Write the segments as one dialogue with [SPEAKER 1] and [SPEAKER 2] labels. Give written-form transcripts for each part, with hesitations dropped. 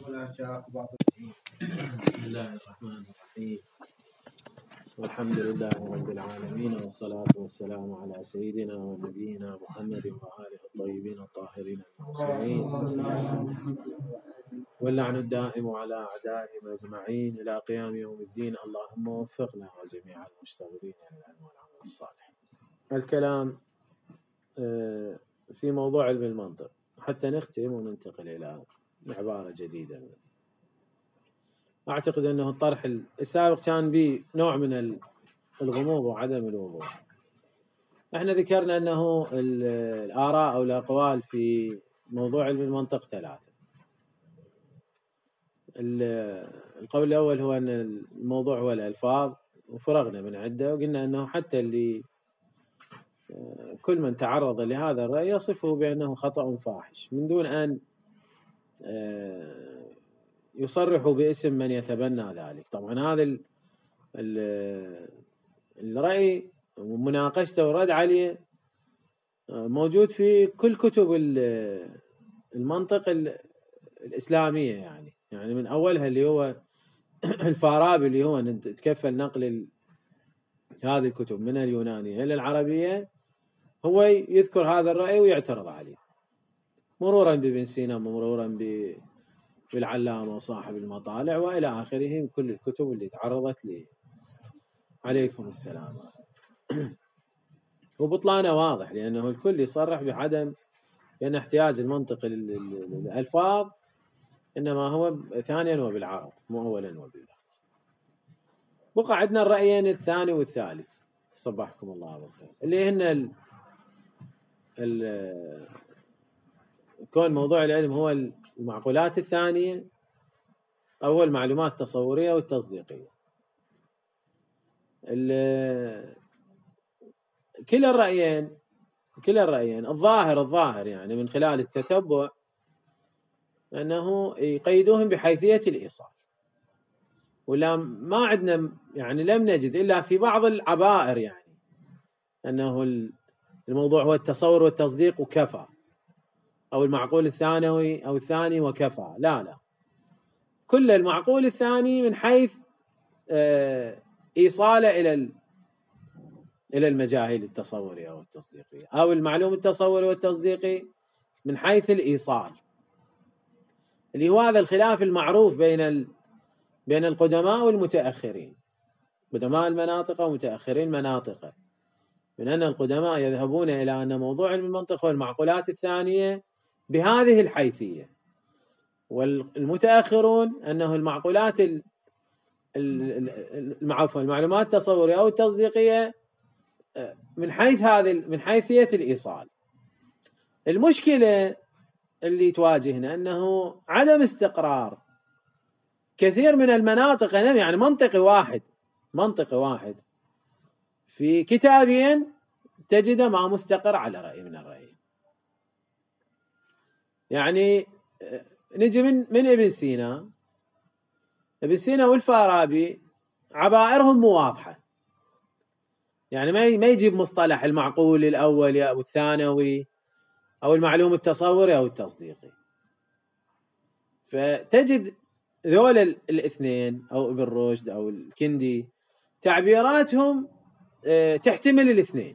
[SPEAKER 1] بسم الله الرحمن الرحيم. والحمد لله رب العالمين، والصلاة والسلام على سيدنا ونبينا محمد وآله الطيبين الطاهرين المعصومين، واللعن الدائم على أعدائهم أجمعين إلى قيام يوم الدين. اللهم وفقنا وجميع المشتغلين للعلم والعمل الصالح. الكلام في موضوع علم المنطق حتى نختم وننتقل إلى عبارة جديدة. أعتقد أنه الطرح السابق كان به نوع من الغموض وعدم الوضوح. احنا ذكرنا أنه الآراء أو الأقوال في موضوع علم المنطق ثلاثة. القول الأول هو أن الموضوع هو الألفاظ، وفرغنا من عدة وقلنا أنه حتى اللي كل من تعرض لهذا الرأي يصفه بأنه خطأ فاحش من دون أن يصرح باسم من يتبنى ذلك. طبعا هذا الرأي ومناقشته والرد عليه موجود في كل كتب المنطق الإسلامية، يعني من أولها اللي هو الفارابي اللي هو تكفل نقل هذه الكتب من اليونانية إلى العربية، هو يذكر هذا الرأي ويعترض عليه، مرورا بابن سينا، مرورا بالعلامة وصاحب المطالع وإلى آخره من كل الكتب اللي تعرضت لي. عليكم السلام. وبطلانه واضح، لأنه الكل يصرح بعدم بأن احتياج المنطق للألفاظ إنما هو ثانيا وبالعرض مو أولا وبالله. بقى عندنا الرأيين الثاني والثالث، صبحكم الله بالخير، اللي هن كون موضوع العلم هو المعقولات الثانية أو هو المعلومات التصورية والتصديقية. كلا الرأيين الظاهر يعني من خلال التتبع أنه يقيدوهم بحيثية الإيصال، ولا ما عندنا يعني لم نجد إلا في بعض العبائر يعني أنه الموضوع هو التصور والتصديق وكفى، أو المعقول الثانوي أو الثاني وكفى. لا، كل المعقول الثاني من حيث إيصاله إلى المجاهيل التصورية والتصديقية، أو المعلوم التصوري والتصديقي من حيث الإيصال، اللي هو هذا الخلاف المعروف بين القدماء والمتأخرين، قدماء المناطق ومتأخرين المناطق، من أن القدماء يذهبون إلى أن موضوع علم المنطق والمعقولات الثانية بهذه الحيثية، والمتأخرون أنه المعقولات المعلومات التصورية أو التصديقية من حيثية الإيصال. المشكلة اللي تواجهنا أنه عدم استقرار كثير من المناطق، يعني منطقي واحد في كتابين تجده ما مستقر على رأي من الرأي. يعني نجي من ابن سينا والفارابي، عبائرهم مو واضحة، يعني ما يجيب مصطلح المعقول الأول أو الثانوي أو المعلوم التصوري أو التصديقي. فتجد ذول الاثنين أو ابن رشد أو الكندي تعبيراتهم تحتمل الاثنين،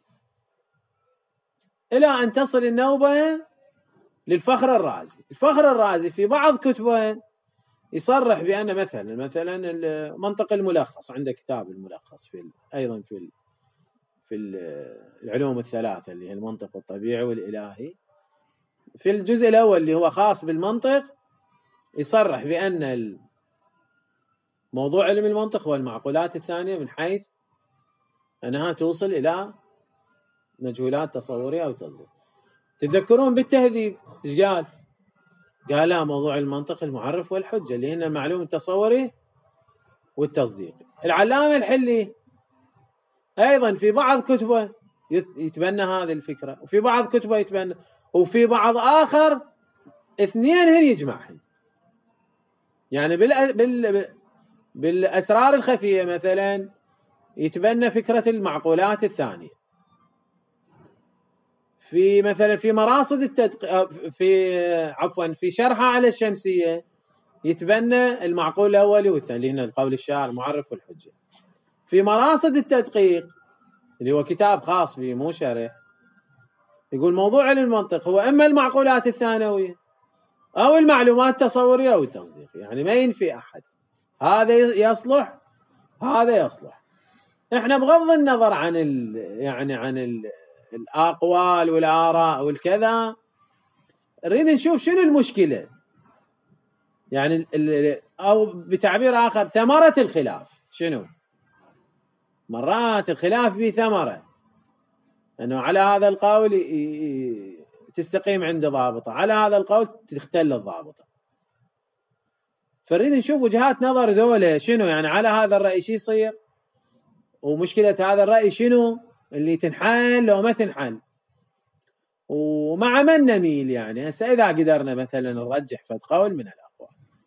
[SPEAKER 1] إلى أن تصل النوبة للفخر الرازي في بعض كتبه يصرح بأن مثلا المنطق الملخص، عنده كتاب الملخص أيضا في العلوم الثلاثة اللي هي المنطق والطبيعي والإلهي، في الجزء الأول اللي هو خاص بالمنطق يصرح بأن موضوع علم المنطق هو المعقولات الثانية من حيث أنها توصل إلى مجهولات تصورية أو تصديق. تذكرون بالتهذيب إيش قال؟ لا، موضوع المنطق المعرف والحجة اللي هن المعلوم التصوري والتصديقي. العلامة الحلي أيضا في بعض كتبه يتبنى هذه الفكرة، وفي بعض كتبه يتبنى، وفي بعض آخر اثنين هن يجمعهم. يعني بالأسرار الخفية مثلا يتبنى فكرة المعقولات الثانية، في مثلا في مراصد في شرحه على الشمسية يتبنى المعقول الأولي والثاني، هنا القول الشارع المعرف والحجة. في مراصد التدقيق اللي هو كتاب خاص به مو شرح، يقول موضوع علم المنطق هو إما المعقولات الثانوية أو المعلومات التصورية أو التصديقية، يعني ما ينفي أحد، هذا يصلح هذا يصلح. احنا بغض النظر عن عن الأقوال والآراء والكذا، نريد نشوف شنو المشكلة، يعني أو بتعبير آخر ثمرة الخلاف شنو. مرات الخلاف به ثمرة، أنه على هذا القول تستقيم عند ضابطة، على هذا القول تختل الضابطة. فنريد نشوف وجهات نظر ذولا شنو، يعني على هذا الرأي شو يصير، ومشكلة هذا الرأي شنو اللي تنحل لو ما تنحل، ومع من نميل. يعني هسه إذا قدرنا مثلا نرجح فد قول من الأقوال،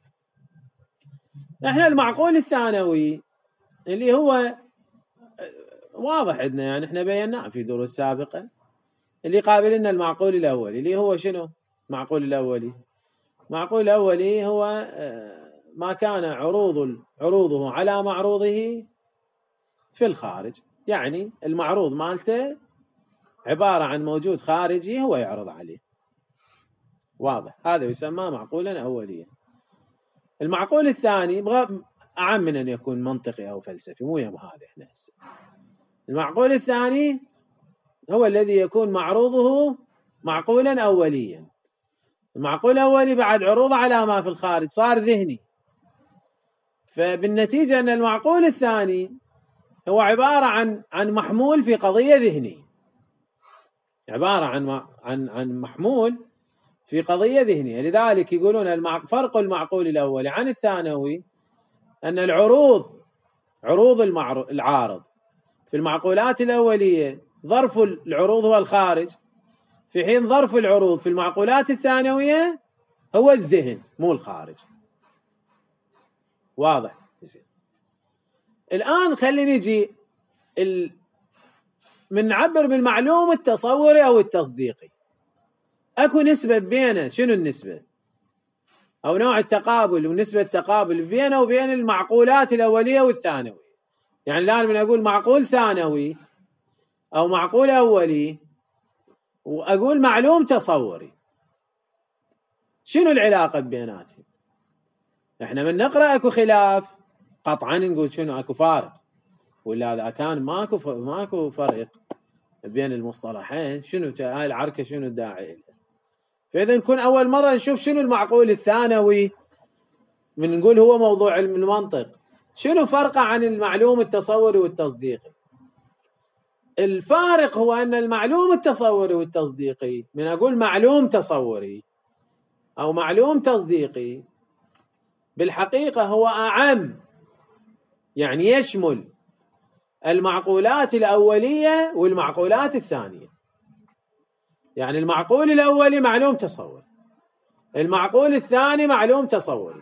[SPEAKER 1] احنا المعقول الثانوي اللي هو واضح عندنا، يعني احنا بيناه في دروس سابقة، اللي قابل لنا المعقول الأولي اللي هو شنو؟ معقول الأولي، معقول الأولي هو ما كان عروضه على معروضه في الخارج، يعني المعروض مالته عبارة عن موجود خارجي هو يعرض عليه. واضح، هذا يسمى معقولا أوليا. المعقول الثاني أعم من أن يكون منطقي أو فلسفي، مو يهم هذا احنا هسه. المعقول الثاني هو الذي يكون معروضه معقولا أوليا. المعقول الأولي بعد عروض على ما في الخارج صار ذهني، فبالنتيجة أن المعقول الثاني هو عبارة عن محمول في قضية ذهنية، عبارة عن محمول في قضية ذهنية. لذلك يقولون فرق المعقول الأولي عن الثانوي أن عروض العارض في المعقولات الأولية ظرف العروض هو الخارج، في حين ظرف العروض في المعقولات الثانوية هو الذهن مو الخارج. واضح؟ الآن خلينا نجي من نعبر بالمعلوم التصوري أو التصديقي. أكو نسبة بينه، شنو النسبة؟ أو نوع التقابل ونسبة التقابل بينه وبين المعقولات الأولية والثانوية. يعني الآن من أقول معقول ثانوي أو معقول أولي وأقول معلوم تصوري، شنو العلاقة بيناتهم؟ إحنا من نقرأ أكو خلاف قطعا نقول شنو أكو فارق، ولا إذا كان ماكو فرق بين المصطلحين شنو هاي العركة شنو الداعي لها؟ فإذا نكون أول مرة نشوف شنو المعقول الثانوي، من نقول هو موضوع علم المنطق، شنو فرقه عن المعلوم التصوري والتصديقي؟ الفارق هو أن المعلوم التصوري والتصديقي، من أقول معلوم تصوري أو معلوم تصديقي، بالحقيقة هو أعم، يعني يشمل المعقولات الأولية والمعقولات الثانية. يعني المعقول الأولي معلوم تصوري، المعقول الثاني معلوم تصوري.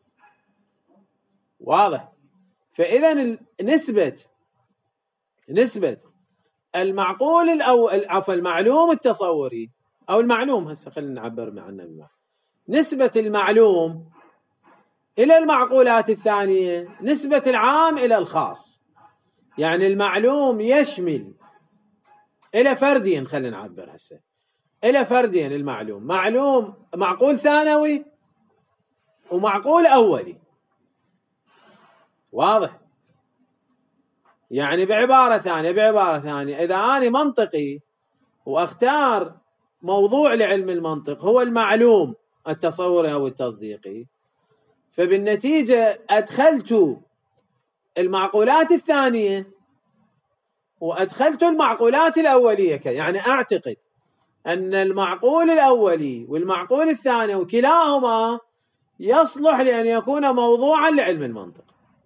[SPEAKER 1] واضح؟ فإذا نسبة المعقول المعلوم التصوري أو المعلوم، هسه خلينا نعبر عنه، نسبة المعلوم إلى المعقولات الثانية نسبة العام إلى الخاص. يعني المعلوم يشمل إلى فردين، خلينا نعبر هسه إلى فردين المعلوم، معقول ثانوي ومعقول أولي. واضح؟ يعني بعبارة ثانية إذا أنا منطقي وأختار موضوع لعلم المنطق هو المعلوم التصوري أو التصديقي، فبالنتيجة أدخلت المعقولات الثانية وأدخلت المعقولات الأولية. يعني أعتقد أن المعقول الأولي والمعقول الثاني كلاهما يصلح لأن يكون موضوعا لعلم المنطق.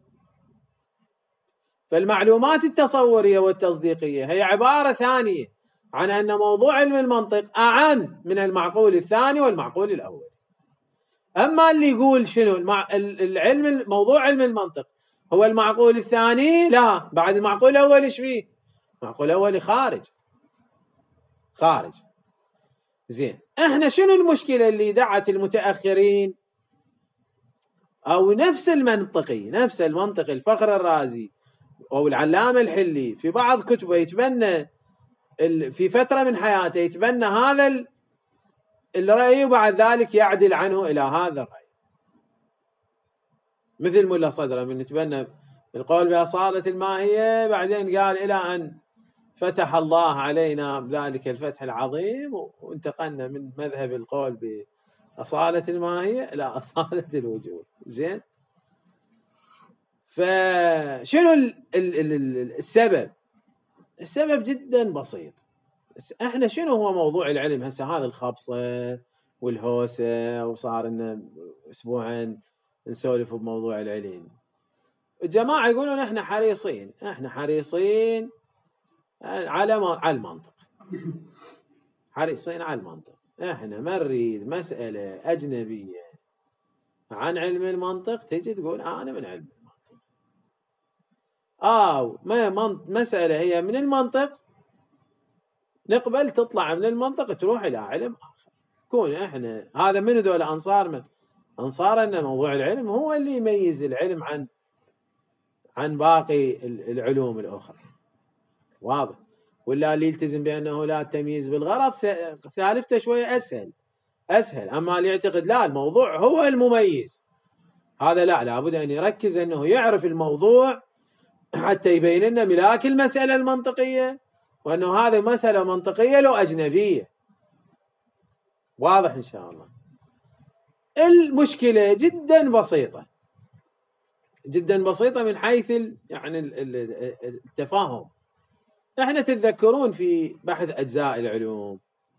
[SPEAKER 1] فالمعلومات التصورية والتصديقية هي عبارة ثانية عن أن موضوع علم المنطق أعم من المعقول الثاني والمعقول الأول. أما اللي يقول شنو موضوع علم المنطق هو المعقول الثاني، لا، بعد المعقول الأول إيش فيه؟ المعقول الأول خارج. زين، احنا شنو المشكلة اللي دعت المتأخرين أو نفس المنطق الفخر الرازي أو العلامة الحلي في بعض كتبه يتبنى في فترة من حياته يتبنى هذا الرأي وبعد ذلك يعدل عنه إلى هذا الرأي، مثل ملا صدرة من يتبنى القول بأصالة الماهية بعدين قال إلى أن فتح الله علينا بذلك الفتح العظيم وانتقلنا من مذهب القول بأصالة الماهية إلى أصالة الوجود. زين، فشنو السبب؟ السبب جدا بسيط. احنا شنو هو موضوع العلم هسه؟ هذا الخبصة والهوسة وصار لنا اسبوعين نسولف بموضوع العلم. الجماعة يقولون احنا حريصين على المنطق، حريصين على المنطق. احنا ما نريد مسألة أجنبية عن علم المنطق تجي تقول أنا من علم المنطق، مسألة هي من المنطق نقبل تطلع من المنطق تروح إلى علم آخر. كون احنا هذا من ذول أنصار أن موضوع العلم هو اللي يميز العلم عن باقي العلوم الأخرى. واضح؟ ولا اللي يلتزم بأنه لا تمييز بالغرض سالفته شوية أسهل. أما اللي يعتقد لا الموضوع هو المميز، هذا لابد أن يركز أنه يعرف الموضوع حتى يبين لنا ملاك المسألة المنطقية، وأنه هذه مسألة منطقية لو أجنبية. واضح إن شاء الله. المشكلة جدا بسيطة من حيث يعني التفاهم. احنا تتذكرون في بحث أجزاء العلوم،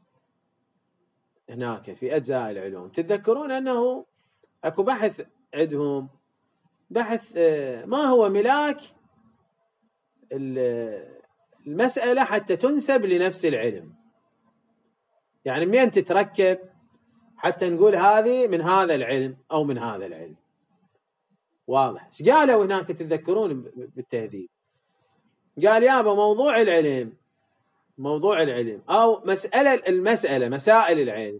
[SPEAKER 1] هناك في أجزاء العلوم تتذكرون أنه أكو بحث عندهم، بحث ما هو ملاك المسألة حتى تنسب لنفس العلم، يعني من تتركب حتى نقول هذه من هذا العلم أو من هذا العلم. واضح؟ ايش قالوا هناك تتذكرون بالتهذيب؟ قال يابا موضوع العلم أو مسائل العلم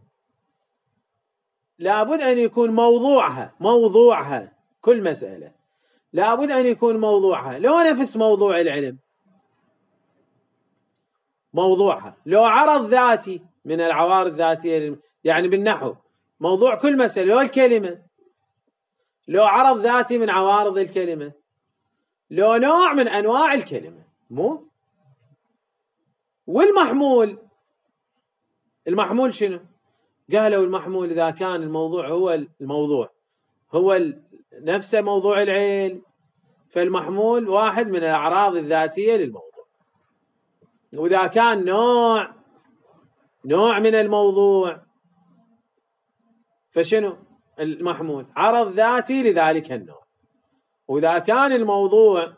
[SPEAKER 1] لابد أن يكون موضوعها كل مسألة لابد أن يكون موضوعها لو نفس موضوع العلم، موضوعها لو عرض ذاتي من العوارض الذاتية، يعني بالنحو موضوع كل مسألة لو الكلمة، لو عرض ذاتي من عوارض الكلمة، لو نوع من أنواع الكلمة، مو والمحمول شنو؟ قالوا المحمول إذا كان الموضوع هو نفس موضوع العلم فالمحمول واحد من الأعراض الذاتية للموضوع، وإذا كان نوع من الموضوع فشنو؟ المحمول عرض ذاتي لذلك النوع، وإذا كان الموضوع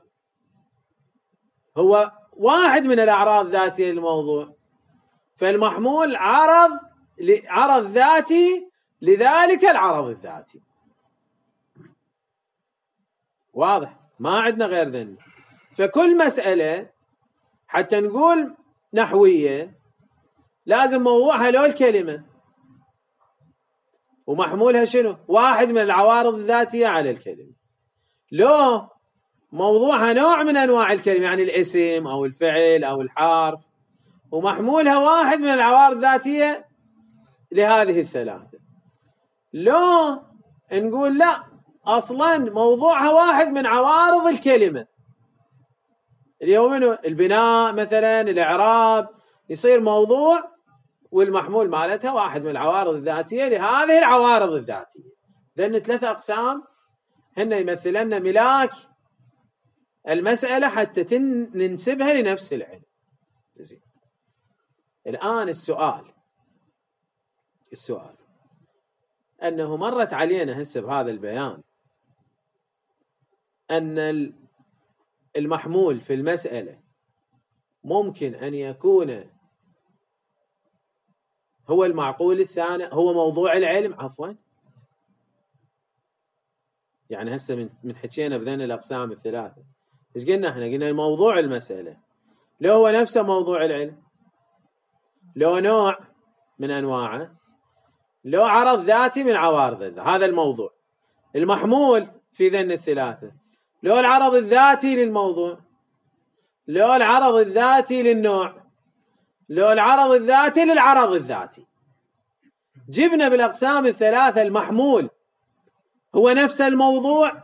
[SPEAKER 1] هو واحد من الأعراض الذاتية للموضوع فالمحمول عرض ذاتي لذلك العرض الذاتي. واضح؟ ما عندنا غير ذن. فكل مسألة حتى نقول نحوية لازم موضوعها لو الكلمة ومحمولها شنو؟ واحد من العوارض الذاتية على الكلمة، لو موضوعها نوع من أنواع الكلمة يعني الاسم أو الفعل أو الحرف، ومحمولها واحد من العوارض الذاتية لهذه الثلاثة. لو نقول لا أصلا موضوعها واحد من عوارض الكلمة، اليوم البناء مثلا الإعراب، يصير موضوع والمحمول مالتها واحد من العوارض الذاتية لهذه العوارض الذاتية. لأن 3 أقسام هن يمثلن ملاك المسألة حتى ننسبها لنفس العلم. زين، الآن السؤال أنه مرت علينا هسه بهذا البيان أن المحمول في المسألة ممكن أن يكون هو المعقول الثاني، هو موضوع العلم عفوا. يعني هسه من حكينا بذن الأقسام الثلاثة إيش قلنا احنا؟ قلنا موضوع المسألة لو هو نفسه موضوع العلم، لو نوع من أنواعه، لو عرض ذاتي من عوارض هذا الموضوع، المحمول في ذن الثلاثة، لو العرض الذاتي للموضوع، لو العرض الذاتي للنوع، لو العرض الذاتي للعرض الذاتي. جبنا بالأقسام الثلاثة المحمول هو نفس الموضوع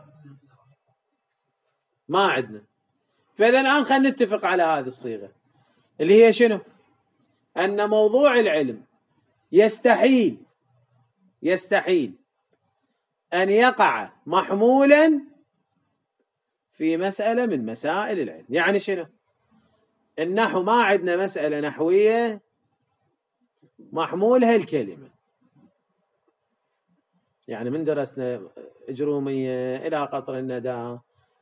[SPEAKER 1] ما عندنا. فإذا الآن خلينا نتفق على هذه الصيغة اللي هي شنو؟ أن موضوع العلم يستحيل أن يقع محمولا في مسألة من مسائل العلم. يعني شنو؟ النحو ما عندنا مسألة نحوية محمولها الكلمة. يعني من درسنا إجرومية إلى قطر الندى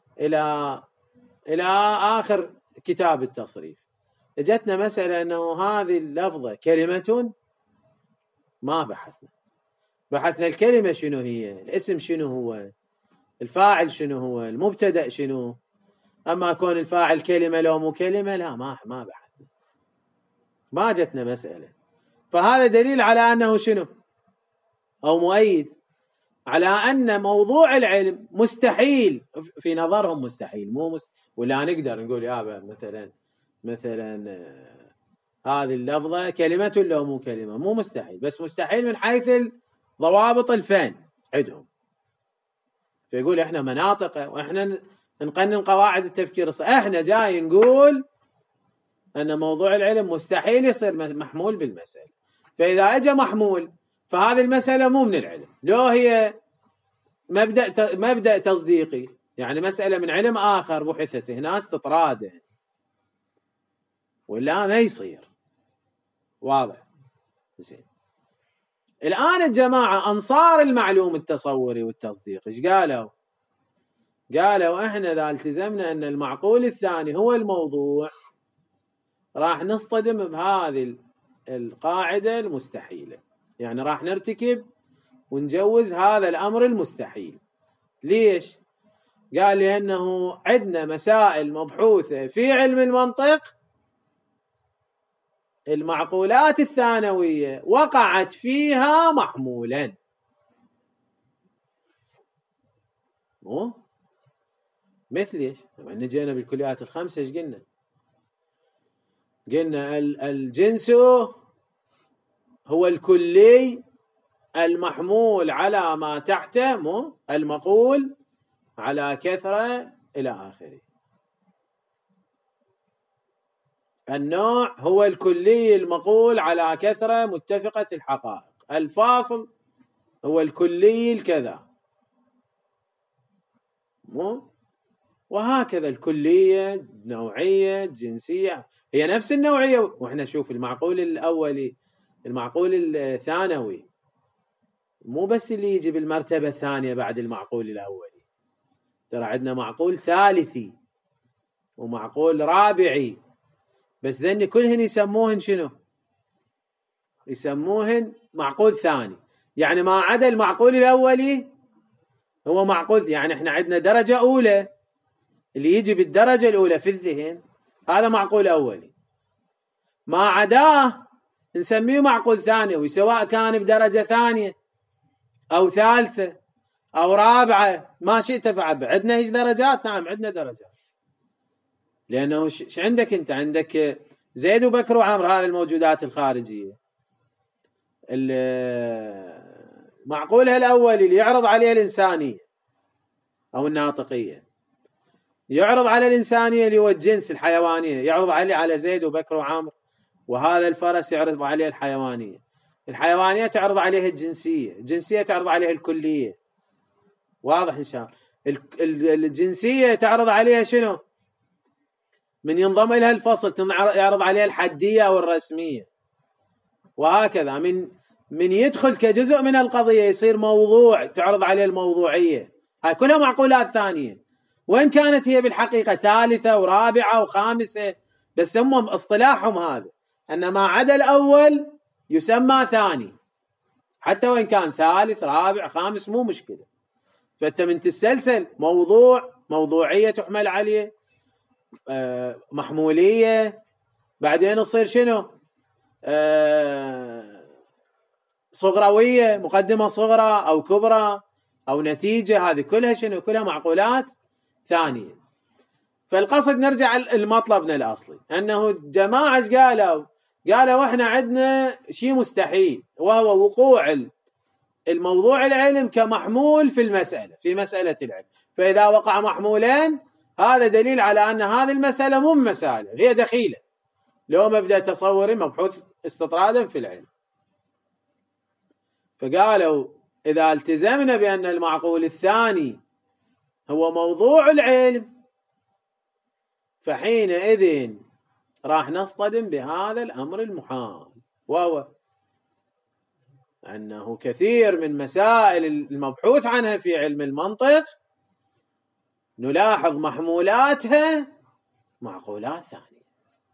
[SPEAKER 1] إلى آخر كتاب التصريف، اجتنا مسألة أنه هذه اللفظة كلمة، ما بحثنا الكلمة شنو هي، الاسم شنو هو، الفاعل شنو هو، المبتدأ شنو. أما كون الفاعل كلمة لو مو كلمة، لا ما بحثنا، ما جتنا مسألة. فهذا دليل على أنه شنو، أو مؤيد على أن موضوع العلم مستحيل في نظرهم، مستحيل ولا نقدر نقول يابا مثلا هذه اللفظة كلمة لو مو كلمة، مو مستحيل، بس مستحيل من حيث ضوابط الفن عندهم. فيقول احنا مناطق واحنا نقنن قواعد التفكير احنا جاي نقول ان موضوع العلم مستحيل يصير محمول بالمسألة. فإذا اجى محمول فهذه المسألة مو من العلم، لو هي مبدأ تصديقي، يعني مسألة من علم آخر بحثت ناس تطراده، ولا ما يصير. واضح؟ زين. الآن الجماعة أنصار المعلوم التصوري والتصديقي ايش قالوا؟ قالوا احنا إذا التزمنا أن المعقول الثاني هو الموضوع راح نصطدم بهذه القاعدة المستحيلة، يعني راح نرتكب ونجوز هذا الأمر المستحيل. ليش؟ قال لأنه عندنا مسائل مبحوثة في علم المنطق المعقولات الثانوية وقعت فيها محمولا. مثل ايش؟ لما نجينا بالكليات الخمسة ايش قلنا؟ قلنا الجنس هو الكلي المحمول على ما تحته، المقول على كثرة إلى آخره. النوع هو الكلي المقول على كثرة متفقة الحقائق. الفاصل هو الكلي الكذا، وهكذا الكلية، النوعية، الجنسية هي نفس النوعية. واحنا شوف المعقول الأولي، المعقول الثانوي مو بس اللي يجي بالمرتبة الثانية بعد المعقول الأولي، ترى عندنا معقول ثالثي ومعقول رابعي، بس ذني كلهن يسموهن شنو؟ يسموهن معقول ثاني. يعني ما عدا المعقول الأولي هو معقول، يعني احنا عندنا درجة أولى اللي يجي بالدرجة الأولى في الذهن، هذا معقول أولي. ما عداه نسميه معقول ثانوي، سواء كان بدرجة ثانية أو ثالثة أو رابعة، ما شئت فعل. عندنا ايش درجات؟ نعم عندنا درجات، لأنه ايش عندك أنت؟ عندك زيد وبكر وعمر، هذه الموجودات الخارجية. معقولها الأول اللي يعرض عليه الإنسانية أو الناطقية، يعرض على الإنسانية اللي هو الجنس الحيوانية، يعرض على زيد وبكر وعمر. وهذا الفرس يعرض عليه الحيوانية، الحيوانية تعرض عليه الجنسية، الجنسية تعرض عليه الكلية. واضح إن شاء الله؟ الجنسية تعرض عليها شنو؟ من ينضم إليها الفصل يعرض عليها الحدية أو الرسمية، وهكذا من يدخل كجزء من القضية يصير موضوع تعرض عليه الموضوعية. هاي كلها معقولات ثانية، وإن كانت هي بالحقيقة ثالثة ورابعة وخامسة، بس هم اصطلاحهم هذا أن ما عدا الأول يسمى ثاني، حتى وإن كان ثالث رابع خامس مو مشكلة. فأنت من تسلسل موضوعية تحمل عليه، محمولية، بعدين تصير شنو؟ صغروية، مقدمة صغرى أو كبرى، أو نتيجة، هذه كلها شنو؟ كلها معقولات ثانية. فالقصد نرجع لمطلبنا الأصلي، أنه جماعة قالوا إحنا عندنا شيء مستحيل، وهو وقوع الموضوع العلم كمحمول في المسألة، في مسألة العلم. فإذا وقع محمولين هذا دليل على أن هذه المسألة مو مسألة، هي دخيلة، لو مبدأ تصوري مبحوث استطرادا في العلم. فقالوا إذا التزمنا بأن المعقول الثاني هو موضوع العلم، فحينئذ راح نصطدم بهذا الأمر المحال، وهو أنه كثير من مسائل المبحوث عنها في علم المنطق نلاحظ محمولاتها معقولات ثانية،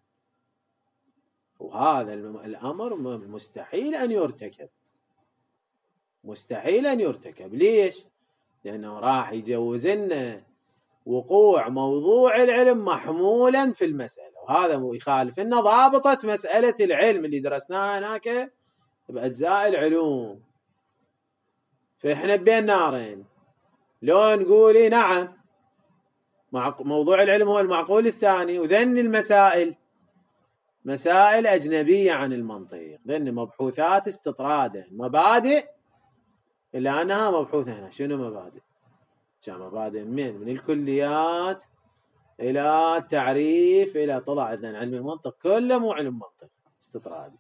[SPEAKER 1] وهذا الأمر مستحيل أن يرتكب، مستحيل أن يرتكب. ليش؟ لأنه راح يجوز لنا وقوع موضوع العلم محمولا في المسألة، وهذا يخالف لنا ضابطة مسألة العلم اللي درسناها هناك بأجزاء العلوم. فإحنا بين نارين، لو نقولي نعم موضوع العلم هو المعقول الثاني، وذن المسائل مسائل أجنبية عن المنطق، ذن مبحوثات استطرادا، مبادئ، إلا أنها مبحوثة هنا. شنو مبادئ؟ كان مبادئ من الكليات إلى التعريف إلى طلع إذن علم المنطق كله مو علم منطق استطرادي.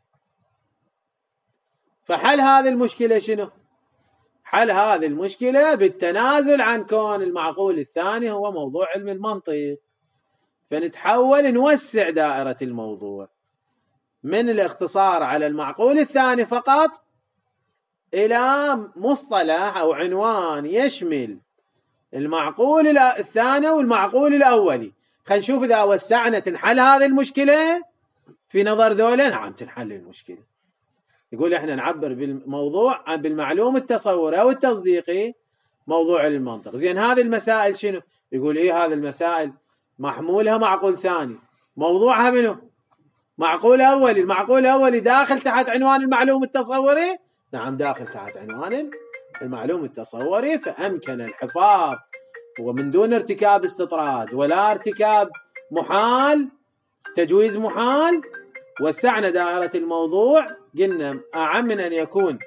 [SPEAKER 1] فحل هذه المشكلة شنو؟ حل هذه المشكلة بالتنازل عن كون المعقول الثاني هو موضوع علم المنطق، فنتحول نوسع دائرة الموضوع من الاختصار على المعقول الثاني فقط إلى مصطلح أو عنوان يشمل المعقول الثاني والمعقول الأولي. خلينا نشوف إذا وسعنا تنحل هذه المشكلة في نظر ذولا. نعم تنحل المشكلة. يقول إحنا نعبر بالموضوع بالمعلوم التصوري أو التصديقي موضوع المنطق. زين هذه المسائل شنو؟ يقول إيه هذه المسائل محمولها معقول ثاني، موضوعها منه معقول أولي. المعقول الأولي داخل تحت عنوان المعلوم التصوري؟ نعم داخل تحت عنوان المعلوم التصوري. فأمكن الحفاظ ومن دون ارتكاب استطراد ولا ارتكاب محال، تجويز محال. وسعنا دائرة الموضوع، قلنا أعم من أن يكون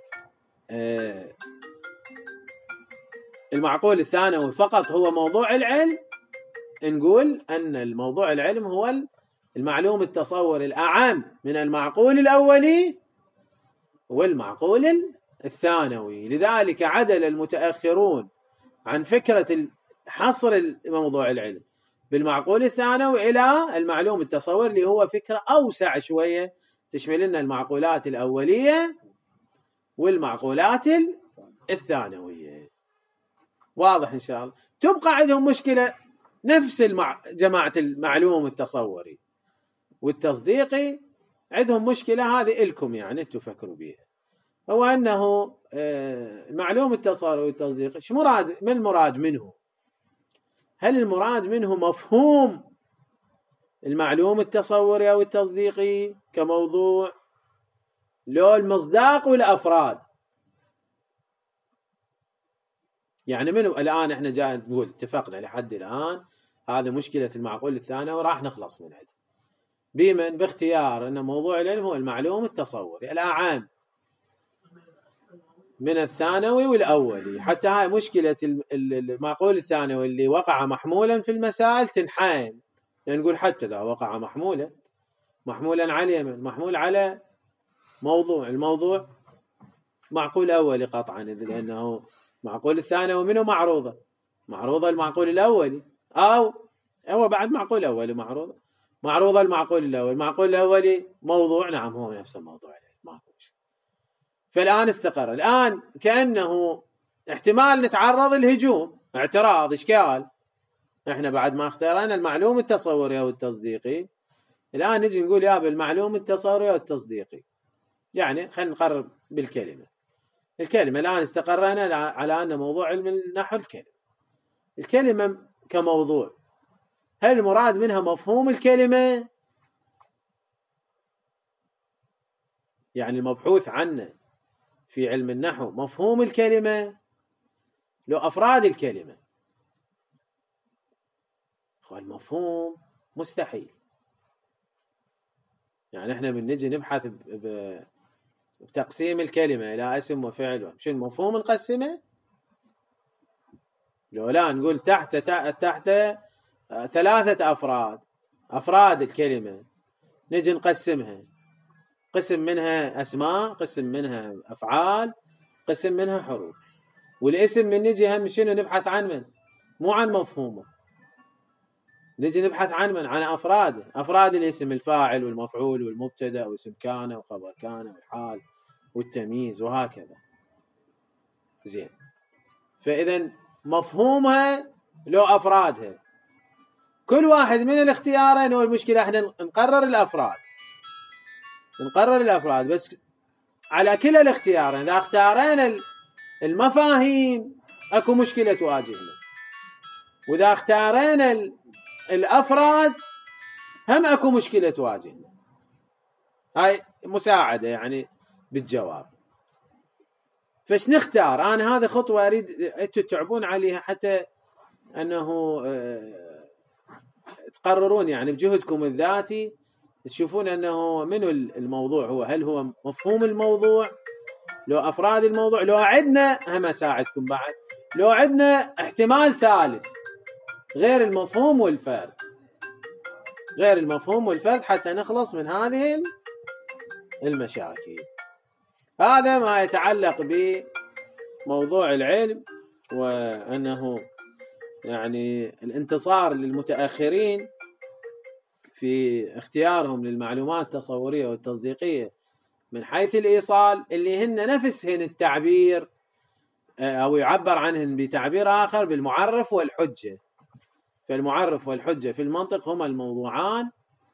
[SPEAKER 1] المعقول الثانوي فقط هو موضوع العلم، نقول أن الموضوع العلم هو المعلوم التصوري الأعم من المعقول الأولي والمعقول الثانوي. لذلك عدل المتأخرون عن فكرة حصر موضوع العلم بالمعقول الثانوي إلى المعلوم التصوري، اللي هو فكرة أوسع شوية تشمل لنا المعقولات الأولية والمعقولات الثانوية. واضح إن شاء الله. تبقى عندهم مشكلة نفس جماعة المعلوم التصوري والتصديقي، عندهم مشكلة هذه إلكم يعني تفكروا بها، هو أنه المعلوم التصوري والتصديقي شو مراد؟ ما المراد منه؟ هل المراد منه مفهوم المعلوم التصوري أو التصديقي كموضوع، لو المصداق والأفراد؟ يعني منه الآن احنا جاي نقول اتفقنا لحد الآن هذه مشكلة المعقول الثانوي وراح نخلص من عندها بمن؟ باختيار أن موضوع العلم هو المعلوم التصوري الأعم من الثانوي والأولي. حتى هاي مشكلة المعقول الثانوي اللي وقع محمولا في المسائل تنحل، يعني نقول حتى إذا وقع محمولا على من؟ محمول على موضوع، الموضوع معقول أولي قطعا، لأنه معقول الثانوي منه معروضة المعقول الأولي، أو هو بعد معقول أولي معروضة المعقول الأولي. المعقول الأولي موضوع، نعم هو نفس الموضوع ماكو شيء. فالآن استقر، الآن كأنه احتمال نتعرض الهجوم، اعتراض، إشكال. احنا بعد ما اختارنا المعلوم التصوري أو التصديقي، الآن نجي نقول يا بالمعلوم التصوري أو التصديقي، يعني خلينا نقرب بالكلمة. الكلمة الآن استقرنا على أن موضوع علم النحو الكلمة كموضوع، هل المراد منها مفهوم الكلمة؟ يعني المبحوث عنه في علم النحو مفهوم الكلمة، لو أفراد الكلمة. المفهوم مستحيل. يعني احنا من نجي نبحث بتقسيم الكلمة إلى اسم وفعل، شو المفهوم نقسمه؟ لو لا نقول تحت 3 أفراد الكلمة، نجي نقسمها، قسم منها أسماء، قسم منها أفعال، قسم منها حروف. والاسم من نجي هم شنو نبحث عن من؟ مو عن مفهومه، نجي نبحث عن من؟ عن أفراده، أفراد الاسم، الفاعل والمفعول والمبتدأ واسم كان وخبر كان والحال والتمييز وهكذا. زين، فإذا مفهومها لو أفرادها، كل واحد من الاختيارين. هو المشكلة احنا نقرر الأفراد بس على كلا الاختيارين. إذا اختارينا المفاهيم اكو مشكلة تواجهنا، وإذا اختارينا الأفراد هم اكو مشكلة تواجهنا. هاي مساعدة يعني بالجواب. فايش نختار؟ أنا هذه خطوة أريد أنتم تعبون عليها حتى أنه تقررون يعني بجهدكم الذاتي، تشوفون أنه منو الموضوع هو. هل هو مفهوم الموضوع؟ لو أفراد الموضوع؟ لو عندنا هم أساعدكم بعد، لو عندنا احتمال ثالث غير المفهوم والفرد، حتى نخلص من هذه المشاكل. هذا ما يتعلق بموضوع العلم، وأنه يعني الانتصار للمتأخرين في اختيارهم للمعلومات التصورية والتصديقية من حيث الإيصال، اللي هن نفسهن التعبير أو يعبر عنهن بتعبير آخر بالمعرف والحجة. فالمعرف والحجة في المنطق هما الموضوعان،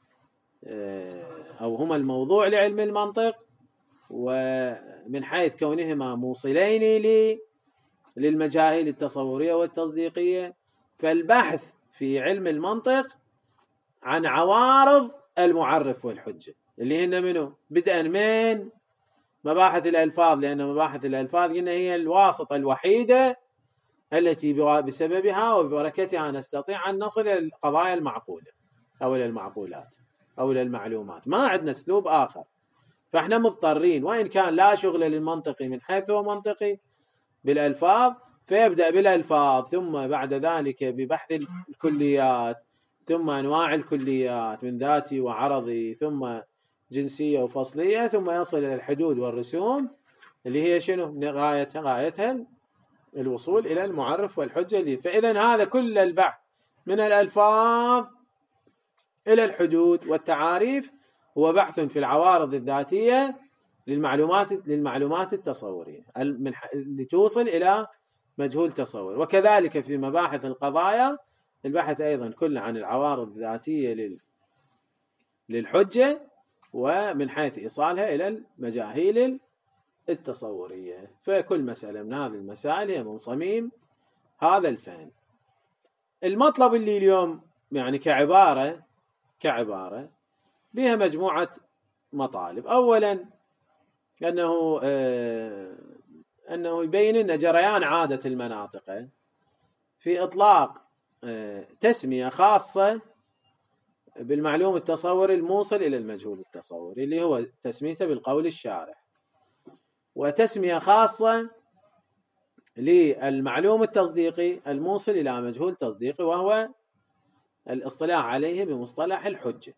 [SPEAKER 1] أو هما الموضوع لعلم المنطق، ومن حيث كونهما موصلين للمجاهيل التصورية والتصديقية، فالبحث في علم المنطق عن عوارض المعرف والحجة اللي هن منه، بدءا من مباحث الألفاظ، لأن مباحث الألفاظ قلنا هي الواسطة الوحيدة التي بسببها وببركتها نستطيع أن نصل إلى القضايا المعقولة أو إلى المعقولات أو إلى المعلومات. ما عندنا أسلوب آخر، فإحنا مضطرين، وإن كان لا شغل للمنطقي من حيث هو منطقي بالألفاظ، فيبدأ بالألفاظ، ثم بعد ذلك ببحث الكليات، ثم أنواع الكليات من ذاتي وعرضي، ثم جنسية وفصلية، ثم يصل إلى الحدود والرسوم اللي هي شنو غايتها الوصول إلى المعرف والحجة. فإذا هذا كل البحث من الألفاظ إلى الحدود والتعاريف هو بحث في العوارض الذاتية للمعلومات التصورية لتوصل إلى مجهول تصور. وكذلك في مباحث القضايا البحث أيضا كله عن العوارض الذاتية للحجة، ومن حيث إيصالها إلى المجاهيل التصورية. فكل مسألة من هذه المسائل هي من صميم هذا الفن. المطلب اللي اليوم يعني كعبارة بها مجموعة مطالب. أولا أنه يبين لنا جريان عادة المناطق في إطلاق تسمية خاصة بالمعلوم التصوري الموصل إلى المجهول التصوري، اللي هو تسميته بالقول الشارح، وتسمية خاصة للمعلوم التصديقي الموصل إلى مجهول تصديقي، وهو الاصطلاح عليه بمصطلح الحجة.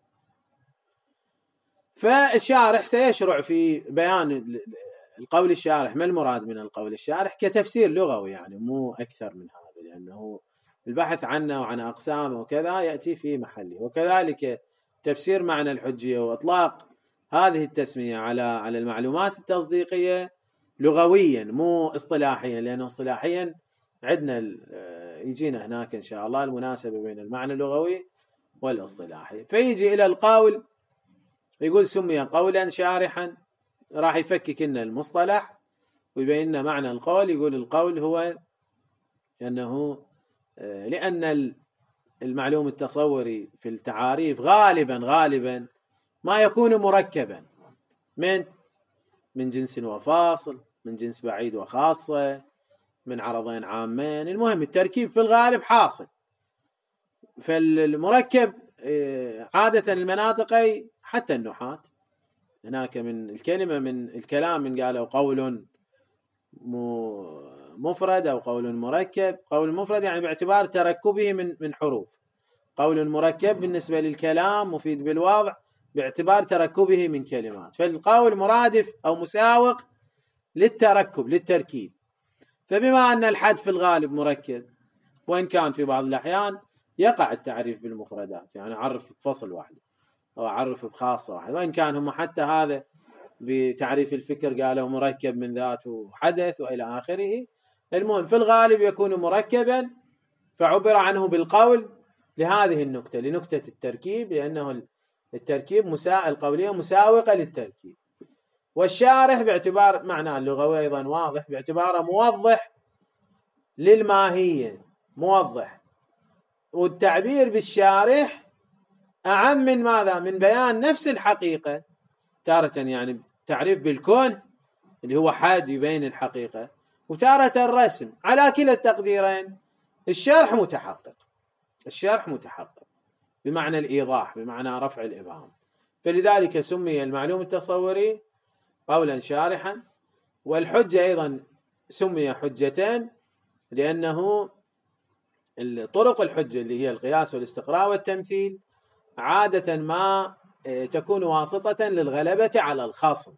[SPEAKER 1] فالشارح سيشرع في بيان القول الشارح، ما المراد من القول الشارح كتفسير لغوي، يعني مو أكثر من هذا، لأنه البحث عنه وعن أقسامه وكذا يأتي في محله. وكذلك تفسير معنى الحجية وإطلاق هذه التسمية على المعلومات التصديقية لغويا مو اصطلاحيا، لأنه اصطلاحيا عندنا يجينا هناك إن شاء الله المناسبة بين المعنى اللغوي والاصطلاحي. فيجي إلى القول يقول سمي قولا شارحا، راح يفكك لنا المصطلح ويبين لنا معنى القول. يقول القول هو أنه لأن المعلوم التصوري في التعاريف غالبا ما يكون مركبا من جنس وفاصل، من جنس بعيد وخاصة، من عرضين عامين. المهم التركيب في الغالب حاصل. فالمركب عادة المناطق حتى النحاة هناك من الكلمة من الكلام من قالوا قول مفرد أو قول مركب. قول مفرد يعني باعتبار تركبه من حروف. قول مركب بالنسبة للكلام مفيد بالوضع باعتبار تركبه من كلمات. فالقول مرادف أو مساوق للتركب للتركيب. فبما أن الحد في الغالب مركب، وإن كان في بعض الأحيان يقع التعريف بالمفردات، يعني أعرف بفصل واحد أو أعرف بخاصة واحد، وإن كان هم حتى هذا بتعريف الفكر قالوا مركب من ذات وحدث وإلى آخره. المهم في الغالب يكون مركبا، فعبر عنه بالقول لهذه النكتة، لنكتة التركيب، لأنه التركيب القولية مساوقة للتركيب. والشارح باعتبار معنى اللغوي أيضا واضح، باعتباره موضح للماهية، موضح. والتعبير بالشارح أعم من ماذا؟ من بيان نفس الحقيقة. تارة يعني تعريف بالكون اللي هو حد يبين الحقيقة، وتارة الرسم. على كلا التقديرين الشرح متحقق، الشرح متحقق بمعنى الإيضاح، بمعنى رفع الإبهام. فلذلك سمي المعلوم التصوري قولا شارحا. والحجة أيضا سمي حجتين، لأنه طرق الحجة اللي هي القياس والاستقراء والتمثيل عادة ما تكون واسطة للغلبة على الخصم،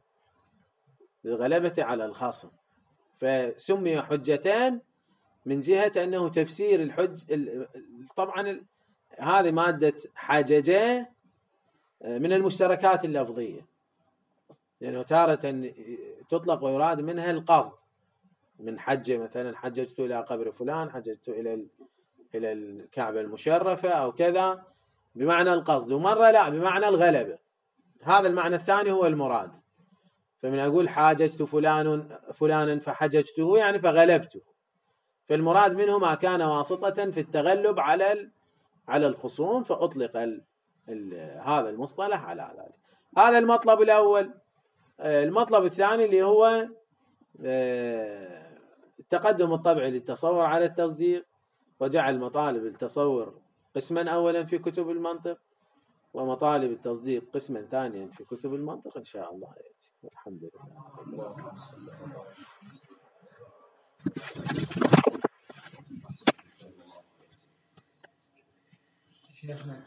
[SPEAKER 1] للغلبة على الخصم. فسمي حجتان من جهة أنه تفسير الحج. طبعا هذه مادة حججة من المشتركات اللفظية، لأنه تارة تطلق ويراد منها القصد. من حجة مثلا حججت إلى قبر فلان، حججت إلى الكعبة المشرفة أو كذا، بمعنى القصد. ومرة لا، بمعنى الغلبة. هذا المعنى الثاني هو المراد. فمن أقول حاججت فلانا فحججته يعني فغلبته. فالمراد منه ما كان واسطة في التغلب على الخصوم، فأطلق هذا المصطلح على ذلك. هذا المطلب الأول. المطلب الثاني اللي هو التقدم الطبعي للتصور على التصديق، وجعل مطالب التصور قسما أولا في كتب المنطق، ومطالب التصديق قسما ثانيا في كتب المنطق إن شاء الله يأتي. الحمد لله.